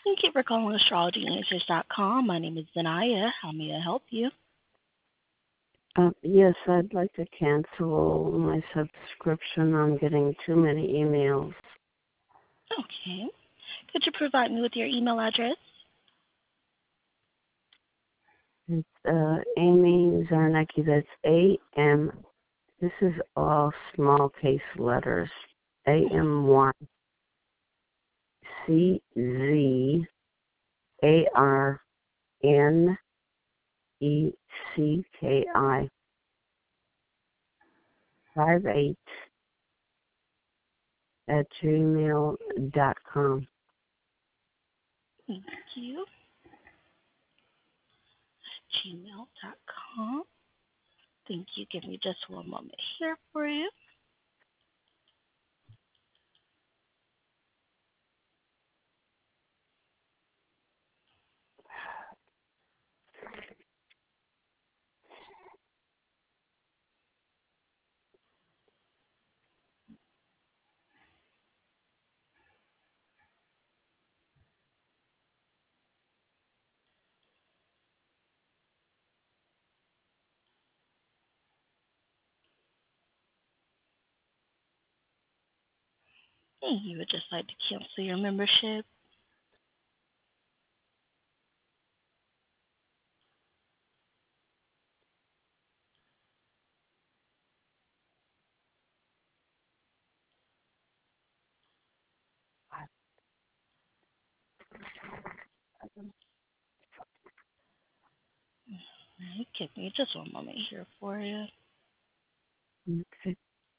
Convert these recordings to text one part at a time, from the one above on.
Thank you for calling astrologyanswers.com. My name is Zanaya. How may I help you? Yes, I'd like to cancel my subscription. I'm getting too many emails. Okay. Could you provide me with your email address? It's Amy Zarnecki. That's A-M. This is all small case letters. AMYCZARNECKI 58 at gmail.com. Thank you. Gmail.com. Thank you. Give me just one moment here for you. And you would just like to cancel your membership. Right, give me just one moment here for you. Okay.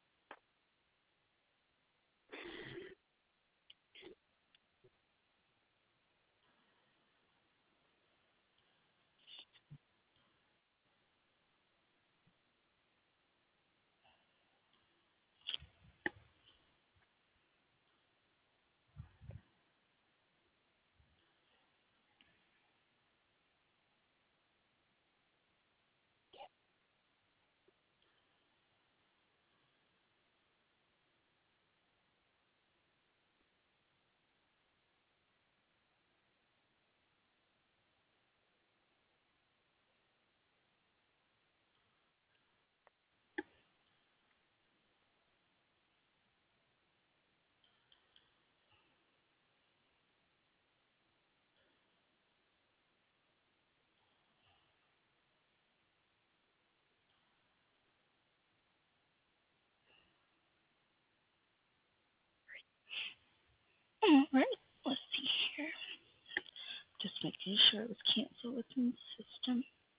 All right. Let's see here. Just making sure it was canceled within the system.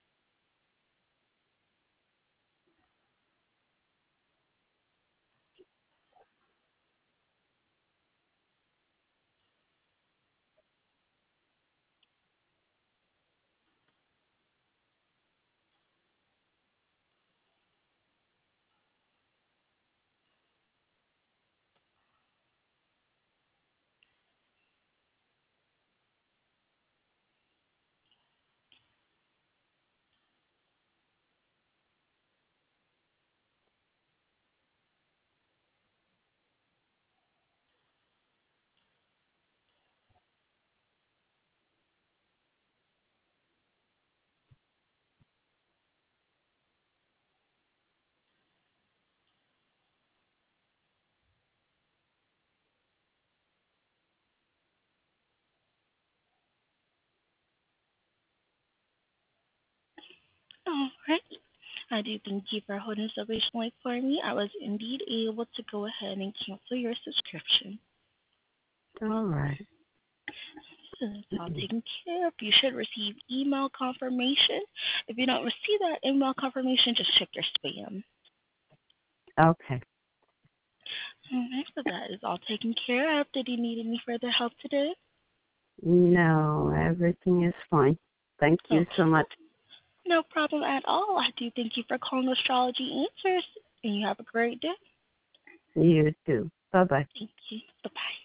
All right. I do thank you for holding so patiently for me. I was indeed able to go ahead and cancel your subscription. All right. So that's all taken care of. You should receive email confirmation. If you don't receive that email confirmation, just check your spam. Okay. All right, so that is all taken care of. Did you need any further help today? No, everything is fine. Thank you so Okay, much. no problem at all. I do thank you for calling Astrology Answers, and you have a great day. You too. Bye-bye. Thank you. Bye-bye.